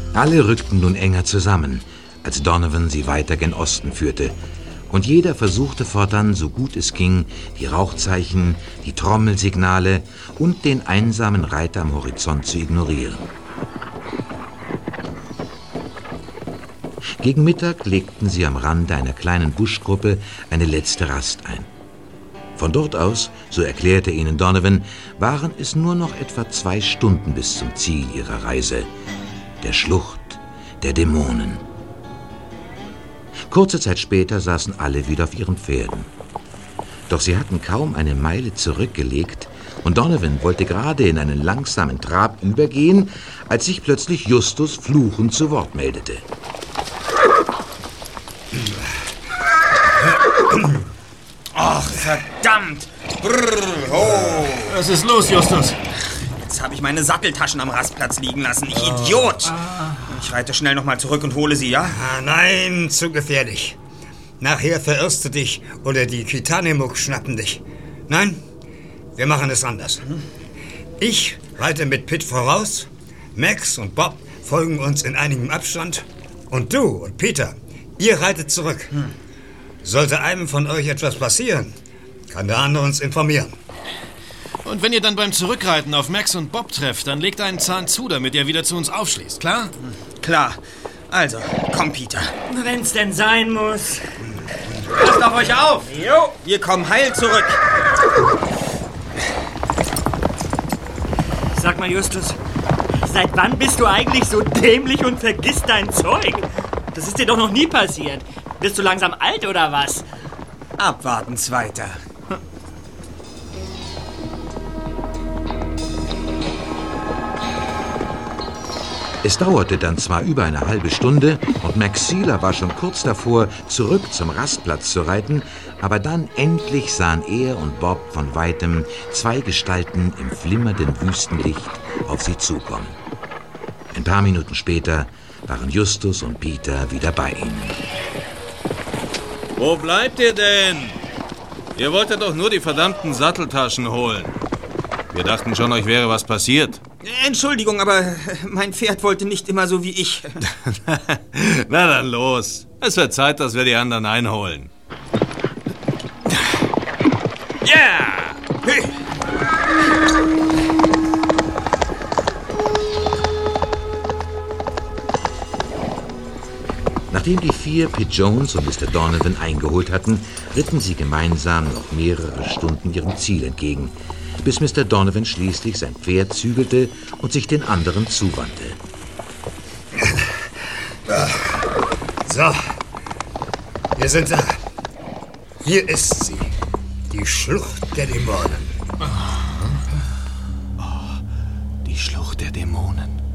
Alle rückten nun enger zusammen, als Donovan sie weiter gen Osten führte. Und jeder versuchte fortan, so gut es ging, die Rauchzeichen, die Trommelsignale und den einsamen Reiter am Horizont zu ignorieren. Gegen Mittag legten sie am Rande einer kleinen Buschgruppe eine letzte Rast ein. Von dort aus, so erklärte ihnen Donovan, waren es nur noch etwa 2 Stunden bis zum Ziel ihrer Reise, der Schlucht der Dämonen. Kurze Zeit später saßen alle wieder auf ihren Pferden. Doch sie hatten kaum eine Meile zurückgelegt und Donovan wollte gerade in einen langsamen Trab übergehen, als sich plötzlich Justus fluchend zu Wort meldete. Ach, verdammt! Brrr, oh. Was ist los, Justus? Jetzt habe ich meine Satteltaschen am Rastplatz liegen lassen. Ich Idiot! Ich reite schnell noch mal zurück und hole sie, ja? Nein, zu gefährlich. Nachher verirrst du dich oder die Kitanimuk schnappen dich. Nein, wir machen es anders. Ich reite mit Pitt voraus, Max und Bob folgen uns in einigem Abstand und du und Peter, ihr reitet zurück. Sollte einem von euch etwas passieren, kann der andere uns informieren. Und wenn ihr dann beim Zurückreiten auf Max und Bob trefft, dann legt einen Zahn zu, damit ihr wieder zu uns aufschließt, klar? Klar. Also, komm, Peter. Wenn's denn sein muss. Passt auf euch auf! Jo, wir kommen heil zurück. Sag mal, Justus, seit wann bist du eigentlich so dämlich und vergisst dein Zeug? Das ist dir doch noch nie passiert. Bist du langsam alt oder was? Abwarten's weiter. Es dauerte dann zwar über eine halbe Stunde und Max Sieler war schon kurz davor, zurück zum Rastplatz zu reiten, aber dann endlich sahen er und Bob von Weitem 2 Gestalten im flimmernden Wüstenlicht auf sie zukommen. Ein paar Minuten später waren Justus und Peter wieder bei ihnen. Wo bleibt ihr denn? Ihr wolltet doch nur die verdammten Satteltaschen holen. Wir dachten schon, euch wäre was passiert. Entschuldigung, aber mein Pferd wollte nicht immer so wie ich. Na dann los. Es wird Zeit, dass wir die anderen einholen. Ja! Yeah! Nachdem die 4 Pete Jones und Mr. Donovan eingeholt hatten, ritten sie gemeinsam noch mehrere Stunden ihrem Ziel entgegen, bis Mr. Donovan schließlich sein Pferd zügelte und sich den anderen zuwandte. So, wir sind da. Hier ist sie, die Schlucht der Dämonen. Die Schlucht der Dämonen.